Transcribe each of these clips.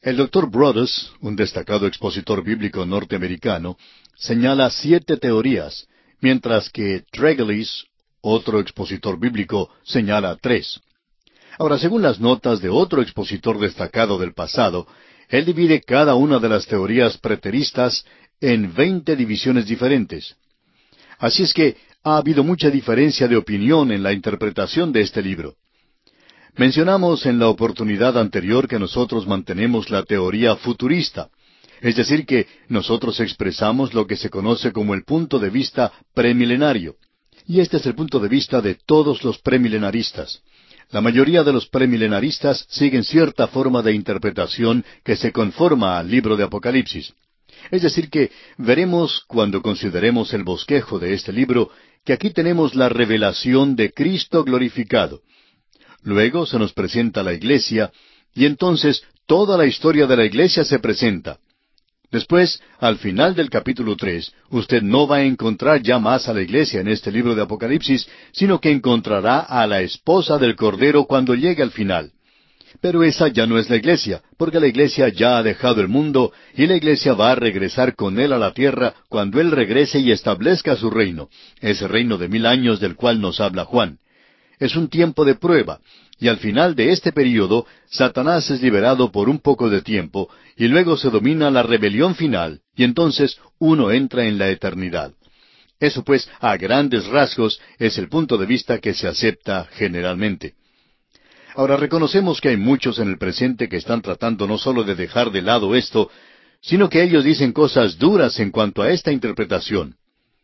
El Dr. Broadus, un destacado expositor bíblico norteamericano, señala 7 teorías, mientras que Tregelles, otro expositor bíblico, señala 3. Ahora, según las notas de otro expositor destacado del pasado, él divide cada una de las teorías preteristas en 20 divisiones diferentes. Así es que ha habido mucha diferencia de opinión en la interpretación de este libro. Mencionamos en la oportunidad anterior que nosotros mantenemos la teoría futurista, es decir, que nosotros expresamos lo que se conoce como el punto de vista premilenario. Y este es el punto de vista de todos los premilenaristas. La mayoría de los premilenaristas siguen cierta forma de interpretación que se conforma al libro de Apocalipsis. Es decir, que veremos cuando consideremos el bosquejo de este libro que aquí tenemos la revelación de Cristo glorificado. Luego se nos presenta la iglesia, y entonces toda la historia de la iglesia se presenta. Después, al final del capítulo 3, usted no va a encontrar ya más a la iglesia en este libro de Apocalipsis, sino que encontrará a la esposa del Cordero cuando llegue al final. Pero esa ya no es la iglesia, porque la iglesia ya ha dejado el mundo, y la iglesia va a regresar con él a la tierra cuando él regrese y establezca su reino, ese reino de 1000 años del cual nos habla Juan. Es un tiempo de prueba, y al final de este período, Satanás es liberado por un poco de tiempo, y luego se domina la rebelión final, y entonces uno entra en la eternidad. Eso pues, a grandes rasgos, es el punto de vista que se acepta generalmente. Ahora reconocemos que hay muchos en el presente que están tratando no solo de dejar de lado esto, sino que ellos dicen cosas duras en cuanto a esta interpretación.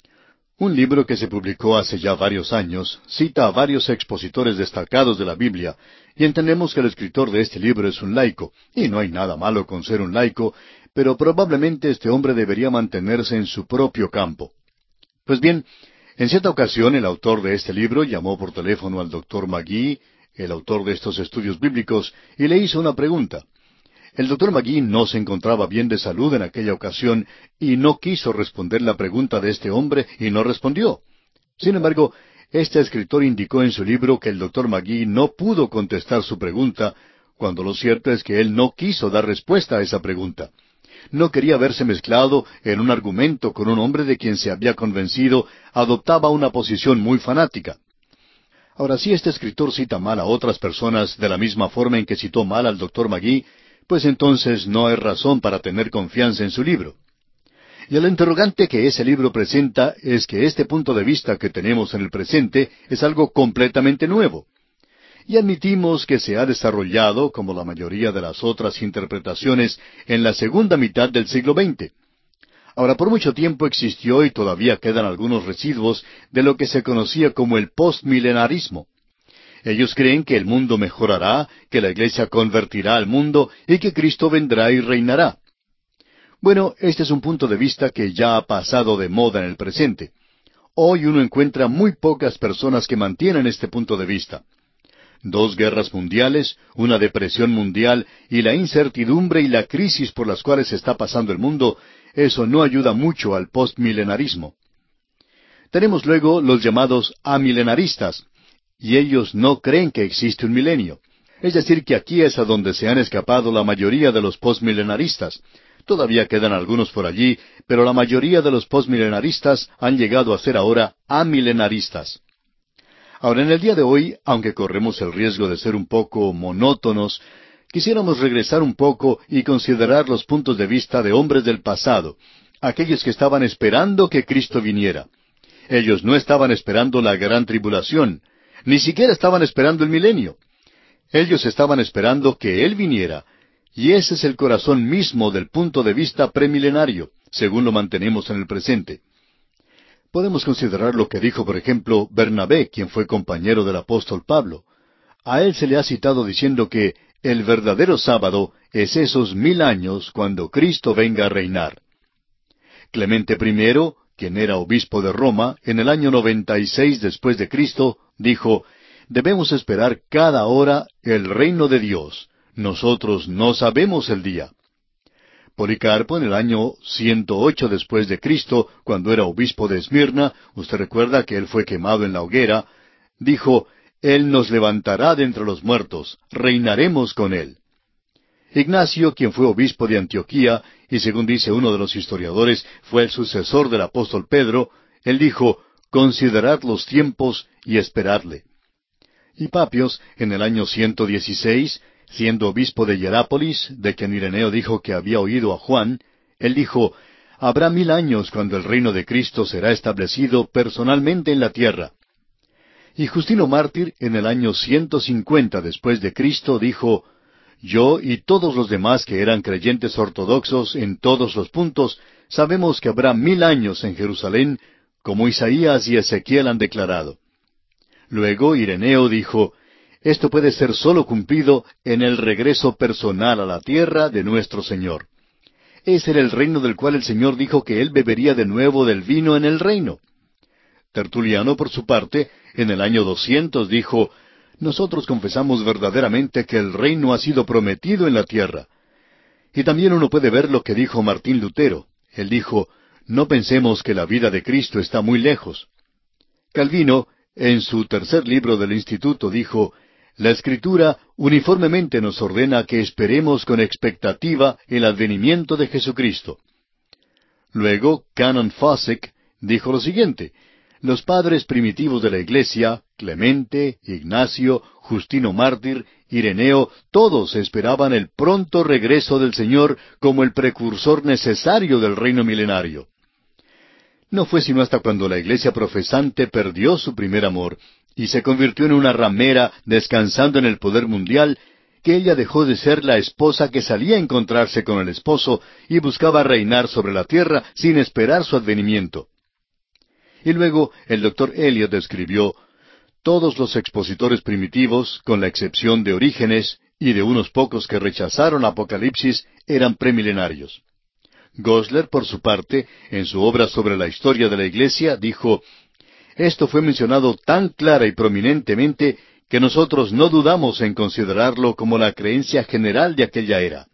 Un libro que se publicó hace ya varios años cita a varios expositores destacados de la Biblia, y entendemos que el escritor de este libro es un laico, y no hay nada malo con ser un laico, pero probablemente este hombre debería mantenerse en su propio campo. Pues bien, en cierta ocasión el autor de este libro llamó por teléfono al Dr. McGee, el autor de estos estudios bíblicos, y le hizo una pregunta. El Dr. McGee no se encontraba bien de salud en aquella ocasión y no quiso responder la pregunta de este hombre y no respondió. Sin embargo, este escritor indicó en su libro que el Dr. McGee no pudo contestar su pregunta, cuando lo cierto es que él no quiso dar respuesta a esa pregunta. No quería verse mezclado en un argumento con un hombre de quien se había convencido adoptaba una posición muy fanática. Ahora, si este escritor cita mal a otras personas de la misma forma en que citó mal al Dr. McGee, pues entonces no hay razón para tener confianza en su libro. Y el interrogante que ese libro presenta es que este punto de vista que tenemos en el presente es algo completamente nuevo. Y admitimos que se ha desarrollado, como la mayoría de las otras interpretaciones, en la segunda mitad del siglo XX. Ahora, por mucho tiempo existió y todavía quedan algunos residuos de lo que se conocía como el postmilenarismo. Ellos creen que el mundo mejorará, que la iglesia convertirá al mundo y que Cristo vendrá y reinará. Bueno, este es un punto de vista que ya ha pasado de moda en el presente. Hoy uno encuentra muy pocas personas que mantienen este punto de vista. 2 guerras mundiales, una depresión mundial y la incertidumbre y la crisis por las cuales está pasando el mundo, eso no ayuda mucho al postmilenarismo. Tenemos luego los llamados amilenaristas, y ellos no creen que existe un milenio. Es decir, que aquí es a donde se han escapado la mayoría de los postmilenaristas. Todavía quedan algunos por allí, pero la mayoría de los postmilenaristas han llegado a ser ahora amilenaristas. Ahora, en el día de hoy, aunque corremos el riesgo de ser un poco monótonos, quisiéramos regresar un poco y considerar los puntos de vista de hombres del pasado, aquellos que estaban esperando que Cristo viniera. Ellos no estaban esperando la gran tribulación, ni siquiera estaban esperando el milenio. Ellos estaban esperando que Él viniera, y ese es el corazón mismo del punto de vista premilenario, según lo mantenemos en el presente. Podemos considerar lo que dijo, por ejemplo, Bernabé, quien fue compañero del apóstol Pablo. A él se le ha citado diciendo que el verdadero sábado es esos 1000 años cuando Cristo venga a reinar. Clemente I, quien era obispo de Roma, en el año 96 después de Cristo, dijo, debemos esperar cada hora el reino de Dios. Nosotros no sabemos el día. Policarpo, en el año 108 después de Cristo, cuando era obispo de Esmirna, usted recuerda que él fue quemado en la hoguera, dijo, Él nos levantará de entre los muertos, reinaremos con Él. Ignacio, quien fue obispo de Antioquía, y según dice uno de los historiadores, fue el sucesor del apóstol Pedro, él dijo, «Considerad los tiempos y esperadle». Y Papios, en el año 116, siendo obispo de Hierápolis, de quien Ireneo dijo que había oído a Juan, él dijo, «Habrá 1000 años cuando el reino de Cristo será establecido personalmente en la tierra». Y Justino Mártir, en el año 150 después de Cristo, dijo, «Yo y todos los demás que eran creyentes ortodoxos en todos los puntos, sabemos que habrá 1000 años en Jerusalén, como Isaías y Ezequiel han declarado». Luego Ireneo dijo, «Esto puede ser sólo cumplido en el regreso personal a la tierra de nuestro Señor». Ese era el reino del cual el Señor dijo que Él bebería de nuevo del vino en el reino. Tertuliano, por su parte, en el año 200 dijo, «Nosotros confesamos verdaderamente que el reino ha sido prometido en la tierra». Y también uno puede ver lo que dijo Martín Lutero. Él dijo, «No pensemos que la vida de Cristo está muy lejos». Calvino, en su tercer libro del Instituto, dijo, «La Escritura uniformemente nos ordena que esperemos con expectativa el advenimiento de Jesucristo». Luego, Canon Fawcett dijo lo siguiente, «Los padres primitivos de la Iglesia, Clemente, Ignacio, Justino Mártir, Ireneo, todos esperaban el pronto regreso del Señor como el precursor necesario del reino milenario». No fue sino hasta cuando la iglesia profesante perdió su primer amor y se convirtió en una ramera descansando en el poder mundial, que ella dejó de ser la esposa que salía a encontrarse con el esposo y buscaba reinar sobre la tierra sin esperar su advenimiento. Y luego el doctor Eliot escribió, «Todos los expositores primitivos, con la excepción de Orígenes y de unos pocos que rechazaron Apocalipsis, eran premilenarios». Gosler, por su parte, en su obra sobre la historia de la Iglesia, dijo, «Esto fue mencionado tan clara y prominentemente que nosotros no dudamos en considerarlo como la creencia general de aquella era».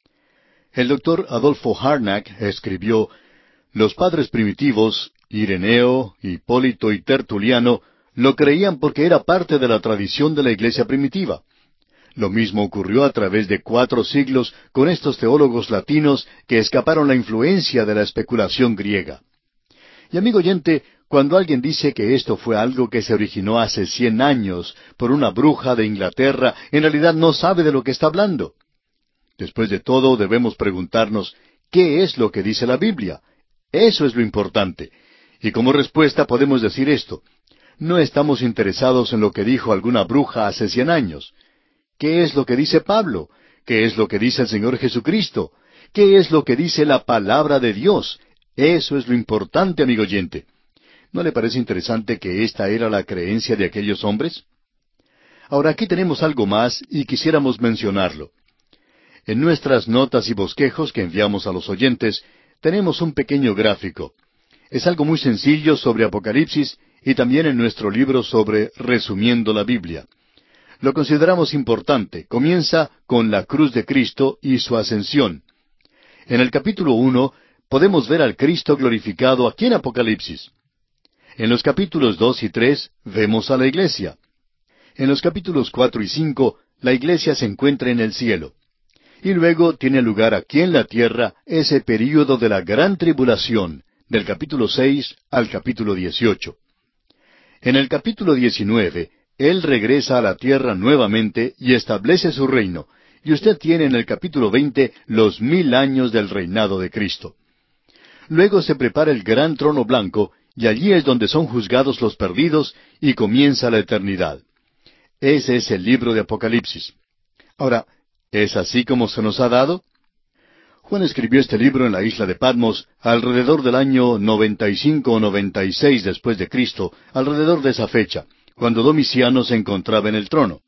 El doctor Adolfo Harnack escribió, «Los padres primitivos, Ireneo, Hipólito y Tertuliano, lo creían porque era parte de la tradición de la Iglesia primitiva. Lo mismo ocurrió a través de 4 siglos con estos teólogos latinos que escaparon la influencia de la especulación griega». Y amigo oyente, cuando alguien dice que esto fue algo que se originó hace 100 años por una bruja de Inglaterra, en realidad no sabe de lo que está hablando. Después de todo, debemos preguntarnos, ¿qué es lo que dice la Biblia? Eso es lo importante. Y como respuesta podemos decir esto, no estamos interesados en lo que dijo alguna bruja hace 100 años. ¿Qué es lo que dice Pablo? ¿Qué es lo que dice el Señor Jesucristo? ¿Qué es lo que dice la palabra de Dios? Eso es lo importante, amigo oyente. ¿No le parece interesante que esta era la creencia de aquellos hombres? Ahora aquí tenemos algo más y quisiéramos mencionarlo. En nuestras notas y bosquejos que enviamos a los oyentes, tenemos un pequeño gráfico. Es algo muy sencillo sobre Apocalipsis y también en nuestro libro sobre Resumiendo la Biblia. Lo consideramos importante. Comienza con la cruz de Cristo y su ascensión. En el capítulo 1 podemos ver al Cristo glorificado aquí en Apocalipsis. En los capítulos 2 y 3 vemos a la iglesia. En los capítulos 4 y 5 la iglesia se encuentra en el cielo. Y luego tiene lugar aquí en la tierra ese período de la gran tribulación, del capítulo 6 al capítulo 18. En el capítulo 19, Él regresa a la tierra nuevamente y establece su reino, y usted tiene en el capítulo 20 los 1000 años del reinado de Cristo. Luego se prepara el gran trono blanco, y allí es donde son juzgados los perdidos, y comienza la eternidad. Ese es el libro de Apocalipsis. Ahora, ¿es así como se nos ha dado? Juan escribió este libro en la isla de Patmos alrededor del año 95 o 96 después de Cristo, alrededor de esa fecha, cuando Domiciano se encontraba en el trono.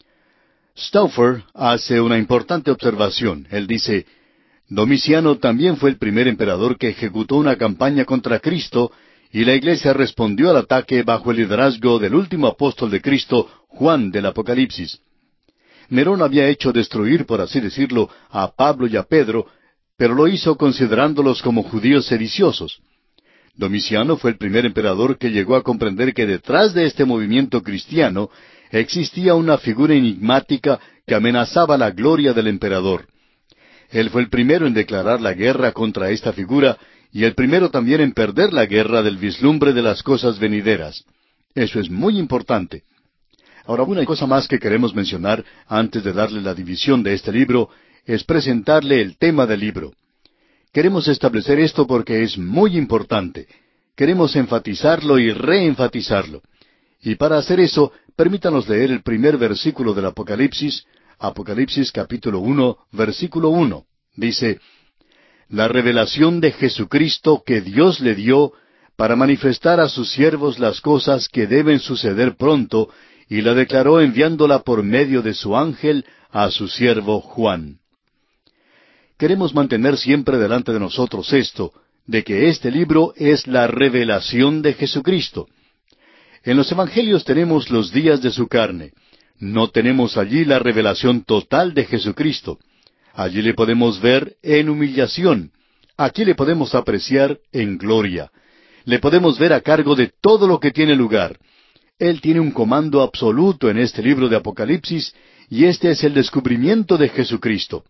Stauffer hace una importante observación. Él dice, Domiciano también fue el primer emperador que ejecutó una campaña contra Cristo, y la iglesia respondió al ataque bajo el liderazgo del último apóstol de Cristo, Juan del Apocalipsis. Nerón había hecho destruir, por así decirlo, a Pablo y a Pedro, pero lo hizo considerándolos como judíos sediciosos. Domiciano fue el primer emperador que llegó a comprender que detrás de este movimiento cristiano existía una figura enigmática que amenazaba la gloria del emperador, Él fue el primero en declarar la guerra contra esta figura y el primero también en perder la guerra del vislumbre de las cosas venideras. Eso es muy importante. Ahora, una cosa más que queremos mencionar antes de darle la división de este libro es presentarle el tema del libro. Queremos establecer esto porque es muy importante. Queremos enfatizarlo y reenfatizarlo. Y para hacer eso, permítanos leer el primer versículo del Apocalipsis, Apocalipsis capítulo 1, versículo 1. Dice, la revelación de Jesucristo que Dios le dio para manifestar a sus siervos las cosas que deben suceder pronto, y la declaró enviándola por medio de su ángel a su siervo Juan. Queremos mantener siempre delante de nosotros esto, de que este libro es la revelación de Jesucristo. En los Evangelios tenemos los días de su carne. No tenemos allí la revelación total de Jesucristo. Allí le podemos ver en humillación. Aquí le podemos apreciar en gloria. Le podemos ver a cargo de todo lo que tiene lugar. Él tiene un comando absoluto en este libro de Apocalipsis, y este es el descubrimiento de Jesucristo.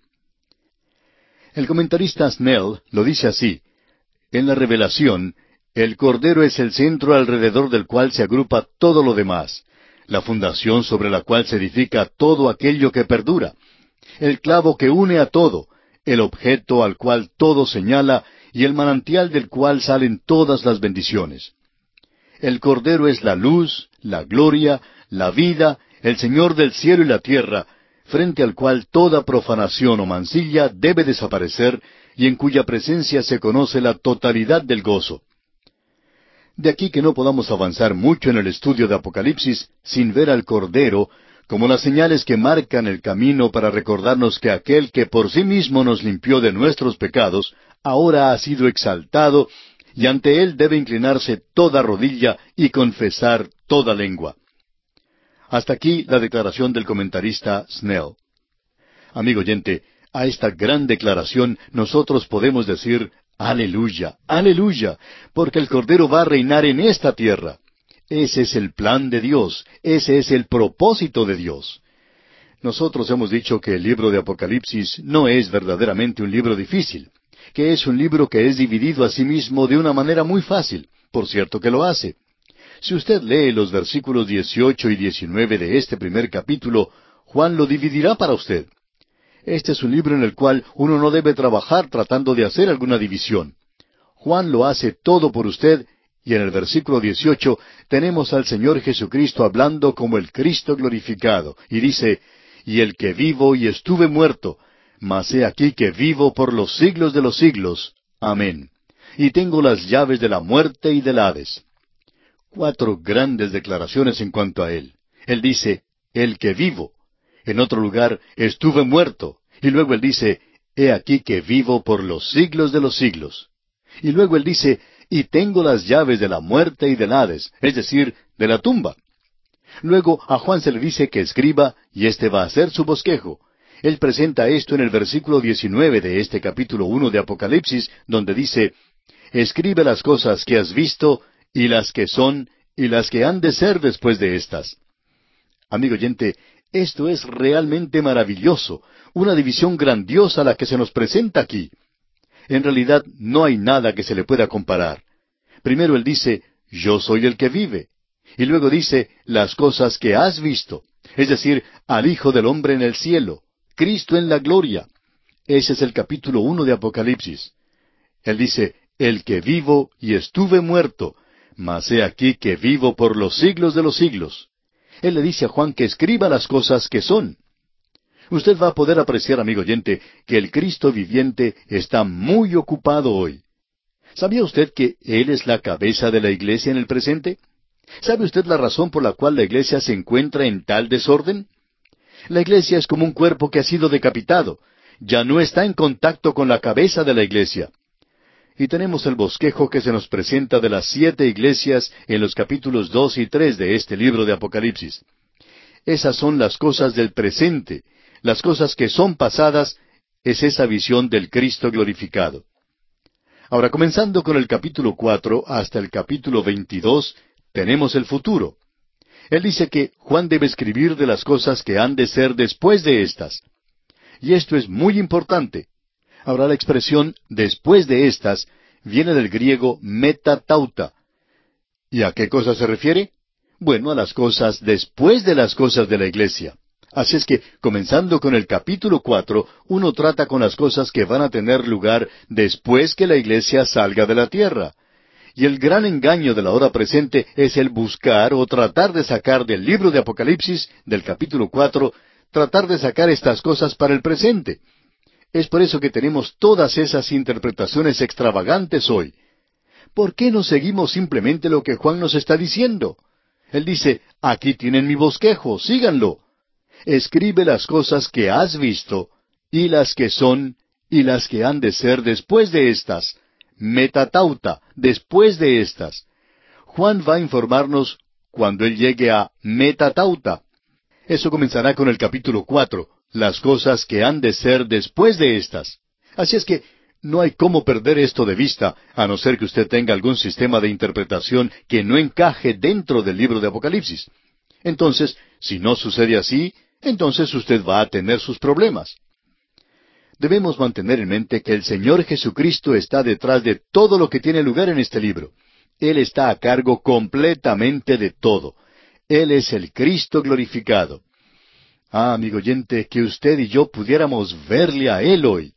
El comentarista Snell lo dice así: en la revelación, el Cordero es el centro alrededor del cual se agrupa todo lo demás, la fundación sobre la cual se edifica todo aquello que perdura, el clavo que une a todo, el objeto al cual todo señala y el manantial del cual salen todas las bendiciones. El Cordero es la luz, la gloria, la vida, el Señor del cielo y la tierra, frente al cual toda profanación o mancilla debe desaparecer y en cuya presencia se conoce la totalidad del gozo. De aquí que no podamos avanzar mucho en el estudio de Apocalipsis sin ver al Cordero como las señales que marcan el camino para recordarnos que aquel que por sí mismo nos limpió de nuestros pecados, ahora ha sido exaltado, y ante él debe inclinarse toda rodilla y confesar toda lengua. Hasta aquí la declaración del comentarista Snell. Amigo oyente, a esta gran declaración nosotros podemos decir aleluya, aleluya, porque el Cordero va a reinar en esta tierra. Ese es el plan de Dios, ese es el propósito de Dios. Nosotros hemos dicho que el libro de Apocalipsis no es verdaderamente un libro difícil, que es un libro que es dividido a sí mismo de una manera muy fácil. Por cierto que lo hace. Si usted lee los versículos 18 y 19 de este primer capítulo, Juan lo dividirá para usted. Este es un libro en el cual uno no debe trabajar tratando de hacer alguna división. Juan lo hace todo por usted, y en el versículo 18 tenemos al Señor Jesucristo hablando como el Cristo glorificado, y dice, y el que vivo y estuve muerto, mas he aquí que vivo por los siglos de los siglos. Amén. Y tengo las llaves de la muerte y del Hades. 4 grandes declaraciones en cuanto a Él. Él dice, el que vivo. En otro lugar, estuve muerto. Y luego Él dice, he aquí que vivo por los siglos de los siglos. Y luego Él dice, y tengo las llaves de la muerte y del Hades, es decir, de la tumba. Luego a Juan se le dice que escriba, y este va a hacer su bosquejo. Él presenta esto en el versículo 19 de este capítulo 1 de Apocalipsis, donde dice, escribe las cosas que has visto, y las que son, y las que han de ser después de estas. Amigo oyente, esto es realmente maravilloso, una división grandiosa la que se nos presenta aquí. En realidad no hay nada que se le pueda comparar. Primero Él dice, yo soy el que vive. Y luego dice, las cosas que has visto. Es decir, al Hijo del Hombre en el cielo, Cristo en la gloria. Ese es el capítulo 1 de Apocalipsis. Él dice, el que vivo y estuve muerto, mas he aquí que vivo por los siglos de los siglos. Él le dice a Juan que escriba las cosas que son. Usted va a poder apreciar, amigo oyente, que el Cristo viviente está muy ocupado hoy. ¿Sabía usted que Él es la cabeza de la iglesia en el presente? ¿Sabe usted la razón por la cual la iglesia se encuentra en tal desorden? La iglesia es como un cuerpo que ha sido decapitado. Ya no está en contacto con la cabeza de la iglesia. Y tenemos el bosquejo que se nos presenta de las 7 iglesias en los capítulos 2 y 3 de este libro de Apocalipsis. Esas son las cosas del presente. Las cosas que son pasadas es esa visión del Cristo glorificado. Ahora, comenzando con el capítulo 4 hasta el capítulo 22, tenemos el futuro. Él dice que Juan debe escribir de las cosas que han de ser después de estas. Y esto es muy importante. Ahora la expresión después de estas viene del griego metatauta. ¿Y a qué cosa se refiere? Bueno, a las cosas después de las cosas de la iglesia. Así es que, comenzando con el capítulo 4, uno trata con las cosas que van a tener lugar después que la iglesia salga de la tierra. Y el gran engaño de la hora presente es el buscar o tratar de sacar del libro de Apocalipsis, del capítulo 4, tratar de sacar estas cosas para el presente. Es por eso que tenemos todas esas interpretaciones extravagantes hoy. ¿Por qué no seguimos simplemente lo que Juan nos está diciendo? Él dice, aquí tienen mi bosquejo, síganlo. Escribe las cosas que has visto, y las que son, y las que han de ser después de estas. Metatauta, después de estas. Juan va a informarnos cuando él llegue a metatauta. Eso comenzará con el capítulo 4, las cosas que han de ser después de estas. Así es que no hay cómo perder esto de vista, a no ser que usted tenga algún sistema de interpretación que no encaje dentro del libro de Apocalipsis. Entonces, si no sucede así, entonces usted va a tener sus problemas. Debemos mantener en mente que el Señor Jesucristo está detrás de todo lo que tiene lugar en este libro. Él está a cargo completamente de todo. Él es el Cristo glorificado. Ah, amigo oyente, que usted y yo pudiéramos verle a Él hoy.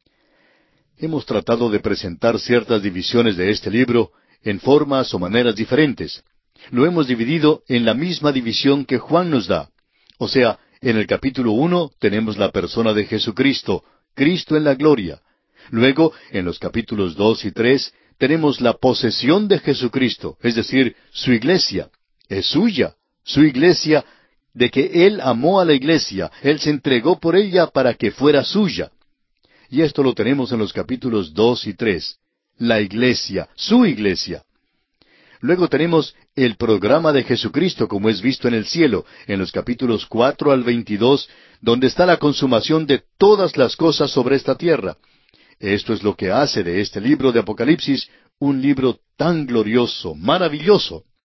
Hemos tratado de presentar ciertas divisiones de este libro en formas o maneras diferentes. Lo hemos dividido en la misma división que Juan nos da. O sea, en el capítulo 1 tenemos la persona de Jesucristo, Cristo en la gloria. Luego, en los capítulos 2 y 3, tenemos la posesión de Jesucristo, es decir, su iglesia. Es suya, su iglesia, de que Él amó a la iglesia, Él se entregó por ella para que fuera suya. Y esto lo tenemos en los capítulos 2 y 3. La iglesia, su iglesia. Luego tenemos el programa de Jesucristo como es visto en el cielo, en los capítulos 4 al 22, donde está la consumación de todas las cosas sobre esta tierra. Esto es lo que hace de este libro de Apocalipsis un libro tan glorioso, maravilloso.